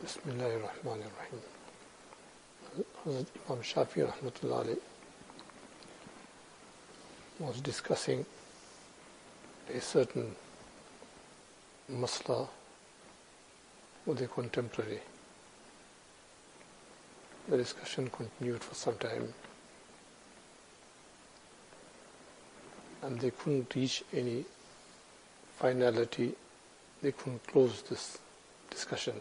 Bismillahirrahmanirrahim. Hazrat Imam Shafi rahmatullah alayh was discussing a certain masla with a contemporary. The discussion continued for some time and they couldn't reach any finality. They couldn't close this discussion.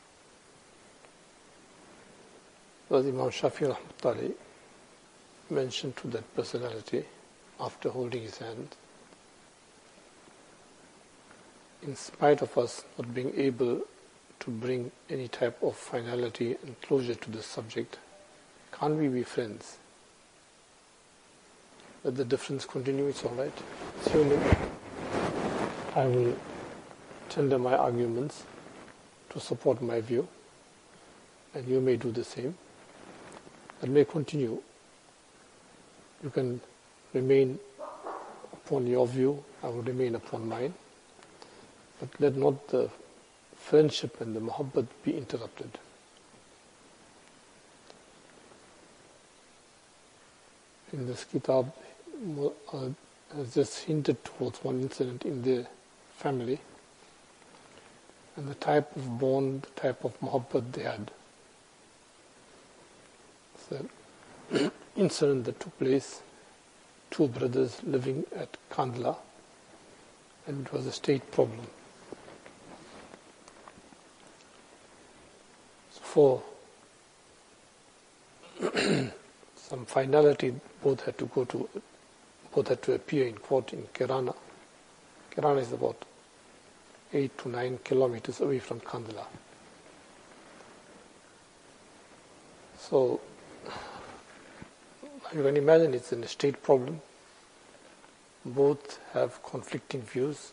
So Imam Shafi rahmatullah alayh mentioned to that personality after holding his hand, in spite of us not being able to bring any type of finality and closure to this subject, can't we be friends? Let the difference continue, it's all right. It's human. I will tender my arguments to support my view, and you may do the same. That may continue. You can remain upon your view, I will remain upon mine, but let not the friendship and the muhabbat be interrupted. In this kitab, has just hinted towards one incident in their family and the type of bond, the type of muhabbat they had. The incident that took place, two brothers living at Kandla, and it was a state problem. So for some finality, both had to appear in court in Kirana. Kirana is about 8 to 9 kilometers away from Kandla. So you can imagine it's a state problem. Both have conflicting views.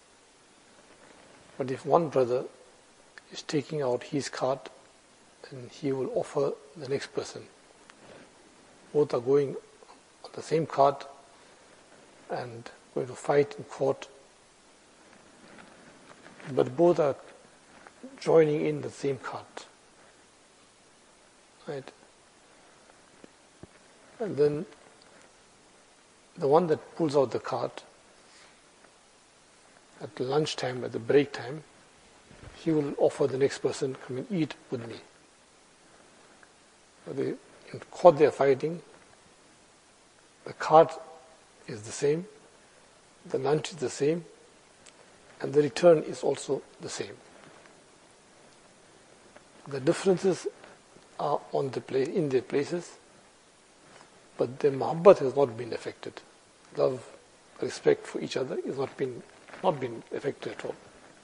But if one brother is taking out his card, then he will offer the next person. Both are going on the same card and going to fight in court. But both are joining in the same card. Right? And then the one that pulls out the card at lunchtime, at the break time, he will offer the next person, come and eat with me. So in court they are fighting, the card is the same, the lunch is the same, and the return is also the same. The differences are in their places, but their muhabbat has not been affected. Love, respect for each other is not been affected at all.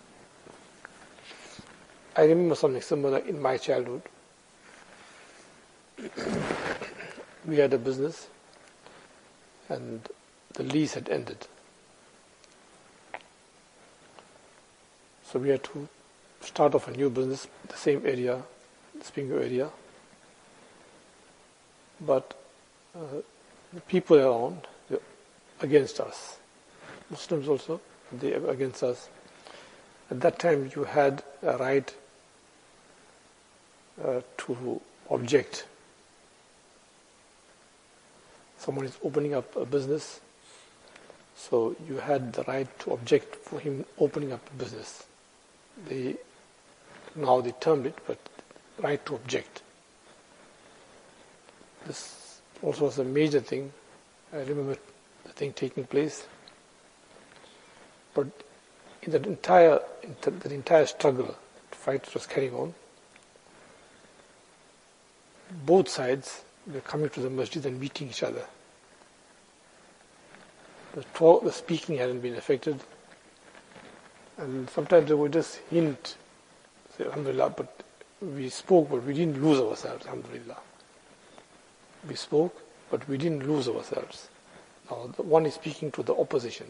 I remember something similar in my childhood. We had a business and the lease had ended. So we had to start off a new business, the same area, the Spingo area. But the people around, they're against us. Muslims also, they are against us. At that time you had a right to object. Someone is opening up a business, so you had the right to object for him opening up a business. Now they termed it, but right to object. This also was a major thing. I remember the thing taking place. But in that entire struggle, the fight was carrying on, both sides were coming to the masjid and meeting each other. The speaking hadn't been affected. And sometimes they would just hint, say, Alhamdulillah, but we spoke, but we didn't lose ourselves, Alhamdulillah. We spoke, but we didn't lose ourselves. Now, the one is speaking to the opposition.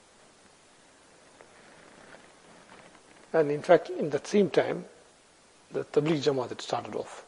And in fact, in that same time, the Tabligh Jamaat had started off.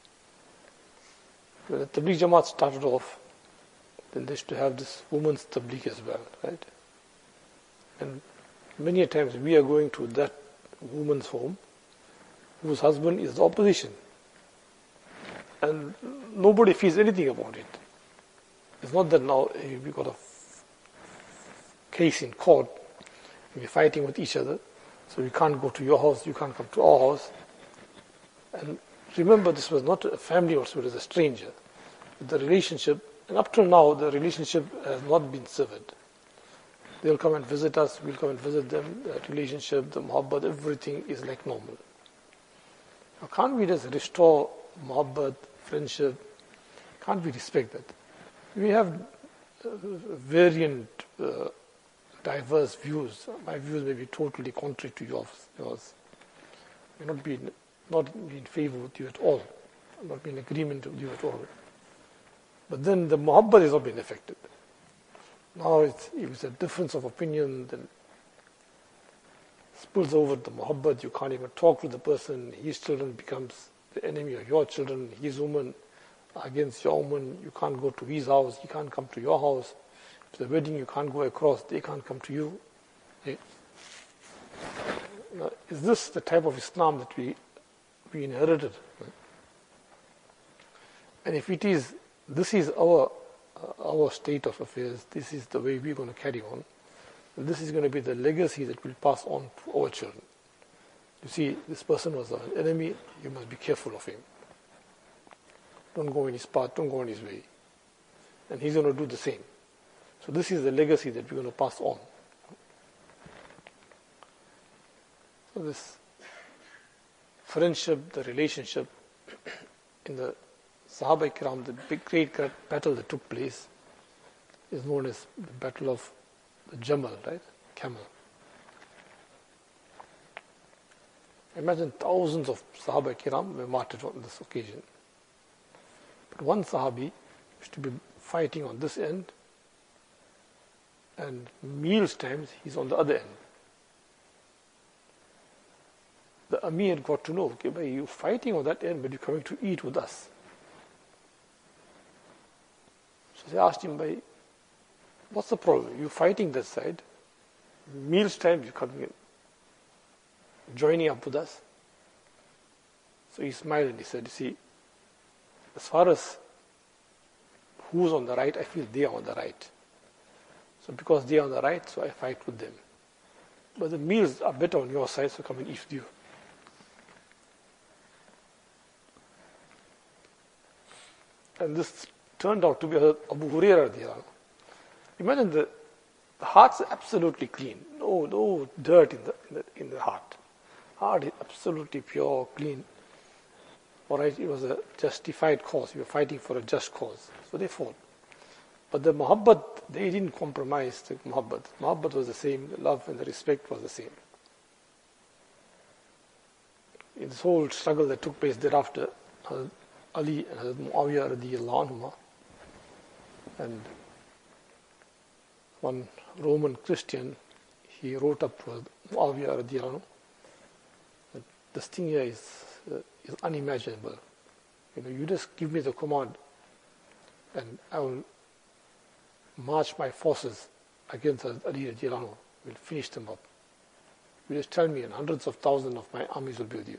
When the Tabligh Jamaat started off, then they used to have this women's Tabligh as well, right? And many a times we are going to that woman's home whose husband is the opposition. And nobody feels anything about it. It's not that now we've got a case in court, we're fighting with each other, so we can't go to your house, you can't come to our house. And remember, this was not a family also, it was a stranger. The relationship, and up till now, the relationship has not been severed. They'll come and visit us, we'll come and visit them, the relationship, the muhabbat, everything is like normal. Now, can't we just restore muhabbat, friendship? Can't we respect that? We have variant, diverse views. My views may be totally contrary to yours. May not be in favor with you at all, not be in agreement with you at all. But then the muhabbat has not been affected. Now if it's a difference of opinion, then spills over the muhabbat, you can't even talk to the person, his children becomes the enemy of your children, his woman against your woman, you can't go to his house, he can't come to your house. If it's a wedding, you can't go across, they can't come to you. Okay. Now, is this the type of Islam that we inherited? And if it is, this is our state of affairs, this is the way we're going to carry on, and this is going to be the legacy that we'll pass on to our children. You see, this person was an enemy, you must be careful of him. Don't go in his path, don't go in his way. And he's going to do the same. So this is the legacy that we're going to pass on. So this friendship, the relationship, in the Sahaba Ikram, the big great battle that took place is known as the Battle of the Jamal, right? Camel. Imagine thousands of Sahaba Ikram were martyred on this occasion. But one Sahabi used to be fighting on this end, and meals times he's on the other end. The Amir got to know, okay, but you're fighting on that end, but you're coming to eat with us. So they asked him, by what's the problem? You're fighting that side. Meals time, you're coming in, joining up with us. So he smiled and he said, you see, as far as who's on the right, I feel they are on the right. So because they are on the right, so I fight with them. But the meals are better on your side, so come and eat with you. And this turned out to be Abu Hurairah. Imagine the heart's absolutely clean. No dirt in the heart. Heart is absolutely pure, clean. Alright, it was a justified cause. We were fighting for a just cause. So they fought. But the muhabbat, they didn't compromise the muhabbat. Muhabbat was the same, the love and the respect was the same. In this whole struggle that took place thereafter, Ali and Hazrat Muawiyah radiyallahu anhuma, and one Roman Christian, he wrote up to Muawiyah radiyallahu anhu, that this thing here is unimaginable. You just give me the command and I will march my forces against Ali radiyallahu anhu. We'll finish them up. You just tell me and hundreds of thousands of my armies will be with you.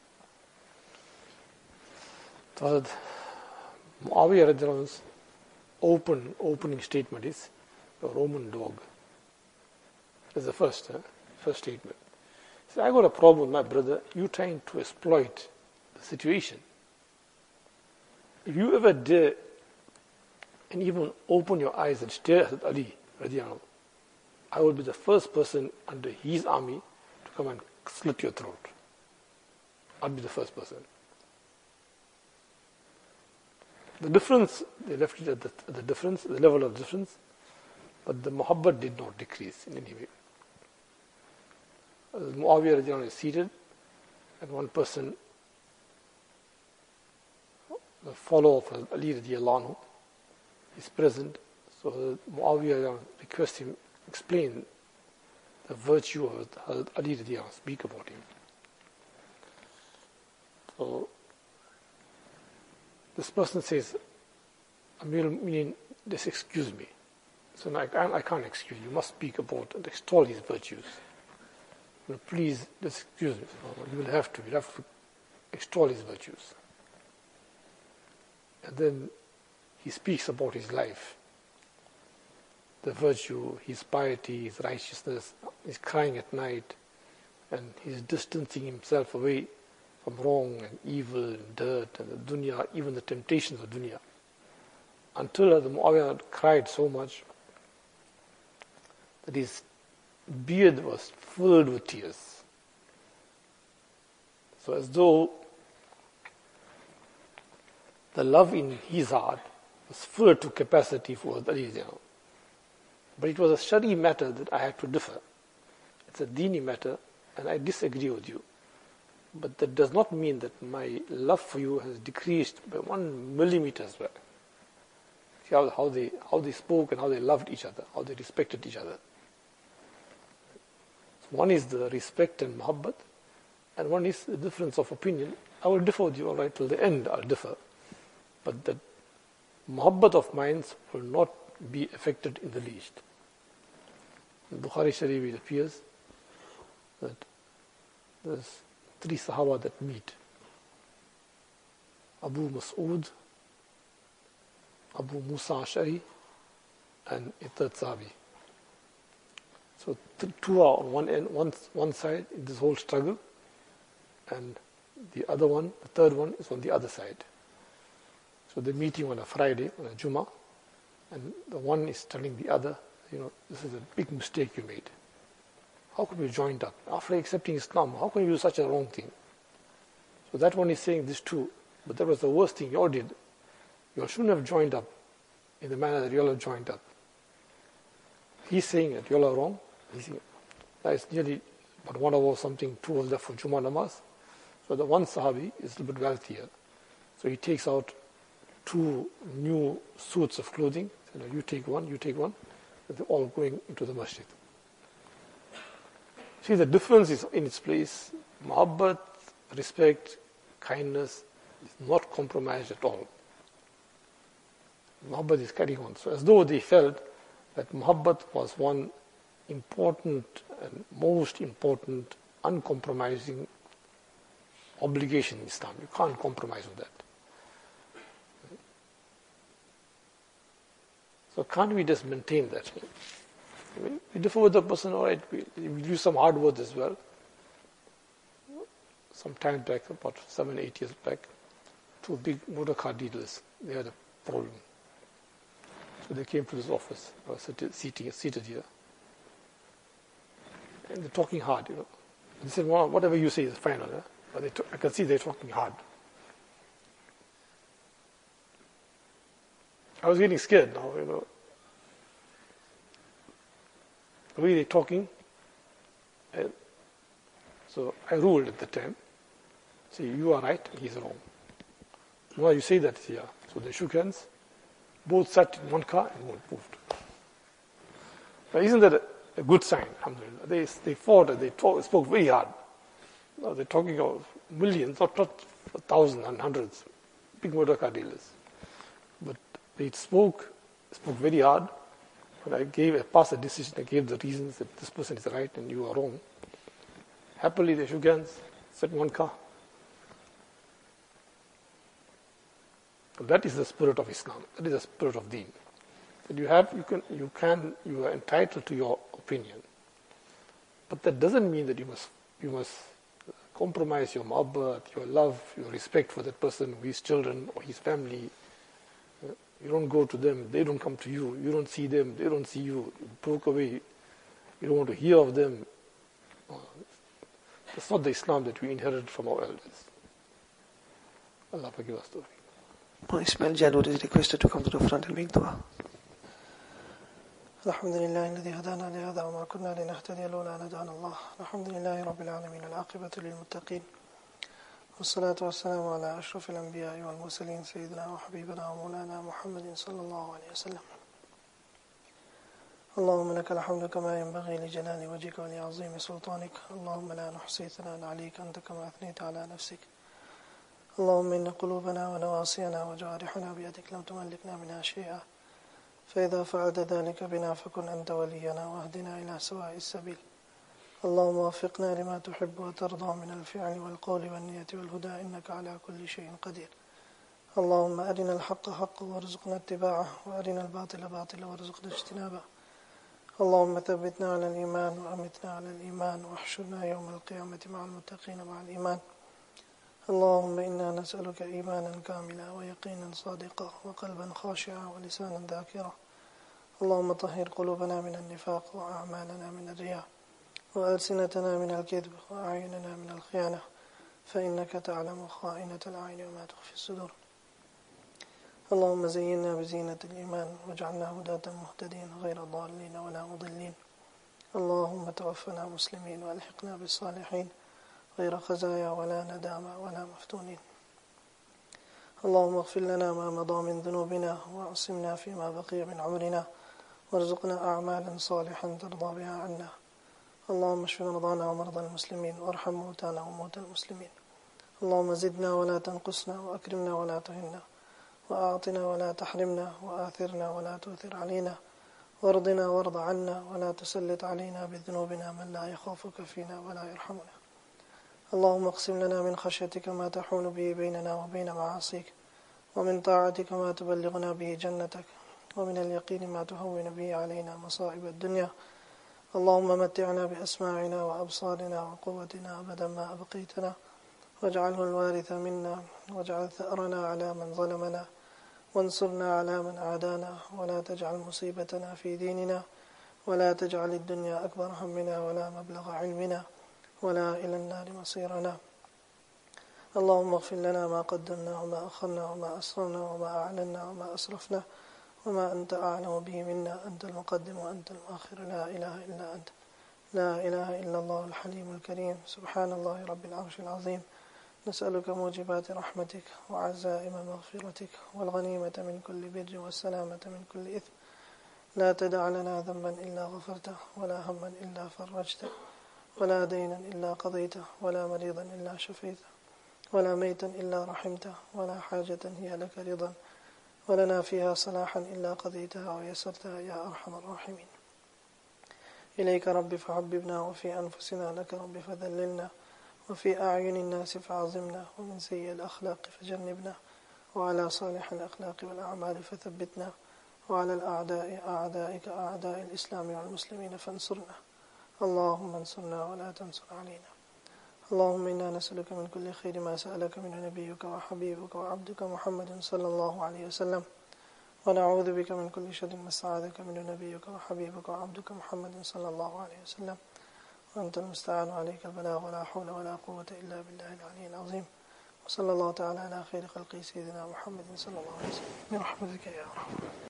So Muawiyah radiyallahu anhu's opening statement is a Roman dog. That's the first statement. He said, I got a problem with my brother. You trying to exploit the situation. If you ever dare and even open your eyes and stare at Ali radiyallahu anhu, I will be the first person under his army to come and slit your throat. I'll be the first person. The difference, they left it at the level of difference, but the muhabbat did not decrease in any way. Muawiyah radiyallahu anhu is seated, and one person, the follower of Ali radiyallahu anhu, is present. So Muawiyah requests him explain the virtue of Ali radiyallahu anhu, speak about him. So this person says, Amir al-Mu'minin, just excuse me. So no, I can't excuse you. You must speak about and extol his virtues. Please, just excuse me. So, you will have to. You have to extol his virtues. And then he speaks about his life, the virtue, his piety, his righteousness, his crying at night, and he's distancing himself away from wrong and evil and dirt and the dunya, even the temptations of dunya. Until the Muawiyah cried so much that his beard was filled with tears. So as though the love in his heart was filled to capacity for Ali. But it was a shari matter that I had to differ. It's a dini matter, and I disagree with you. But that does not mean that my love for you has decreased by 1 millimeter as well. See how they spoke and how they loved each other, how they respected each other. So one is the respect and muhabbat, and one is the difference of opinion. I will differ with you, all right, till the end I'll differ. But the muhabbat of minds will not be affected in the least. In Bukhari Sharif it appears that there's 3 Sahaba that meet. Abu Mas'ud, Abu Musa Ash'ari, and a third Sahabi. So 2 are on one end, one side in this whole struggle, and the other one, the third one, is on the other side. So they're meeting on a Friday, on a Jummah, and the one is telling the other, this is a big mistake you made. How could you joined up? After accepting Islam, how can you do such a wrong thing? So that one is saying this too, but that was the worst thing you all did. You all shouldn't have joined up in the manner that you all have joined up. He's saying that you all are wrong. He's saying that it's nearly about 1 hour or something, 2 hours left for Jummah namaz. So the one Sahabi is a little bit wealthier. So he takes out 2 new suits of clothing. So you take one, you take one. And they're all going into the masjid. See, the difference is in its place. Muhabbat, respect, kindness is not compromised at all. Muhabbat is carrying on. So as though they felt that Muhabbat was one important and most important, uncompromising obligation in Islam. You can't compromise with that. So can't we just maintain that? We differ with the person, all right, we use some hard words as well. Some time back, about 7-8 years back, 2 big motor car dealers, they had a problem. So they came to this office. I was seated here. And they're talking hard, They said, well, whatever you say is fine, but I can see they're talking hard. I was getting scared now, The way they're talking. And so I ruled at the time. See, you are right, he's wrong. Why you say that? Yeah. So they shook hands. Both sat in one car and moved. Now, isn't that a good sign? Alhamdulillah. They fought and they spoke very hard. Now they're talking of millions, not thousands and hundreds, big motor car dealers. But they spoke very hard. But I passed a decision, I gave the reasons that this person is right and you are wrong. Happily they shook hands, sat in one car. And that is the spirit of Islam. That is the spirit of Deen. That you are entitled to your opinion. But that doesn't mean that you must compromise your muhabbat, your love, your respect for that person, his children or his family. You don't go to them, they don't come to you. You don't see them, they don't see you. You broke away. You don't want to hear of them. That's not the Islam that we inherited from our elders. Allah forgive us. Ismail Jalur is requested to come to the front and make dua. الحمد لله الذي هدانا لهذا وما كنا لنهتدي لولا أن هدانا الله الحمد لله رب العالمين العاقبة للمتقين والصلاة والسلام على أشرف الأنبياء والمرسلين سيدنا وحبيبنا ومولانا محمد صلى الله عليه وسلم اللهم لك الحمد كما ينبغي لجلال وجهك ولعظيم سلطانك اللهم لا نحصي ثناء عليك أنت كما أثنيت على نفسك اللهم إن قلوبنا ونواصينا وجوارحنا بيدك لم تملكنا منها شيئا فإذا فعلت ذلك بنا فكن أنت ولينا واهدنا إلى سواء السبيل اللهم وفقنا لما تحب وترضى من الفعل والقول والنية والهدى إنك على كل شيء قدير. اللهم أرنا الحق حقا وارزقنا اتباعه وأرنا الباطل باطلا وارزقنا اجتنابه. اللهم ثبتنا على الإيمان وأمتنا على الإيمان واحشرنا يوم القيامة مع المتقين مع الإيمان. اللهم إنا نسألك إيمانا كاملا ويقينا صادقا وقلبا خاشعا ولسانا ذاكرا. اللهم طهر قلوبنا من النفاق وأعمالنا من الرياء وألسنتنا من الكذب وأعيننا من الخيانة فإنك تعلم خائنة الأعين وما تخفي الصدور. اللهم زينا بزينة الإيمان واجعلنا هداة مهتدين غير ضالين ولا مضلين. اللهم توفنا مسلمين والحقنا بالصالحين غير خزايا ولا ندامة ولا مفتونين. اللهم اغفر لنا ما مضى من ذنوبنا وعصمنا فيما بقي من عمرنا وارزقنا أعمالا صالحا ترضى بها عنا. اللهم اشف مرضانا ومرضى المسلمين وارحم موتانا وموتى المسلمين. اللهم زدنا ولا تنقصنا وأكرمنا ولا تهنا وأعطنا ولا تحرمنا وآثرنا ولا تؤثر علينا وارضنا وارض عنا ولا تسلط علينا بذنوبنا من لا يخافك فينا ولا يرحمنا. اللهم اقسم لنا من خشيتك ما تحول به بيننا وبين معاصيك ومن طاعتك ما تبلغنا به جنتك ومن اليقين ما تهون به علينا مصائب الدنيا. اللهم متعنا بأسماعنا وأبصارنا وقوتنا أبدا ما أبقيتنا واجعله الوارث منا واجعل ثأرنا على من ظلمنا وانصرنا على من عادانا ولا تجعل مصيبتنا في ديننا ولا تجعل الدنيا أكبر همنا ولا مبلغ علمنا ولا إلى النار مصيرنا. اللهم اغفر لنا ما قدمنا وما أخرنا وما أسررنا وما أعلنا وما أسرفنا وما أنت أعلم به منا. أنت المقدم وأنت المؤخر لا إله إلا أنت. لا إله إلا الله الحليم الكريم. سبحان الله رب العرش العظيم. نسألك موجبات رحمتك وعزائم مغفرتك والغنيمة من كل بر والسلامة من كل إثم. لا تدع لنا ذنبا إلا غفرته ولا هما إلا فرجته ولا دينا إلا قضيته ولا مريضا إلا شفيته ولا ميتا إلا رحمته ولا حاجة هي لك رضا ولنا فيها صلاحا إلا قضيتها ويسرتها يا أرحم الراحمين. إليك رب فحببنا وفي أنفسنا لك رب فذللنا وفي أعين الناس فعظمنا ومن سيء الأخلاق فجنبنا وعلى صالح الأخلاق والأعمال فثبتنا وعلى الأعداء أعدائك أعداء الإسلام والمسلمين فانصرنا. اللهم انصرنا ولا تنصر علينا. اللهم إنا نسألك من كل خير ما سألك منه نبيك وحبيبك وعبدك محمد صلى الله عليه وسلم ونعوذ بك من كل شر ما استعاذك منه نبيك وحبيبك وعبدك محمد صلى الله عليه وسلم وأنت المستعان عليك البلاغ ولا حول ولا قوة إلا بالله العلي العظيم. وصلى الله تعالى على خير خلقه سيدنا محمد صلى الله عليه وسلم برحمتك يا رب.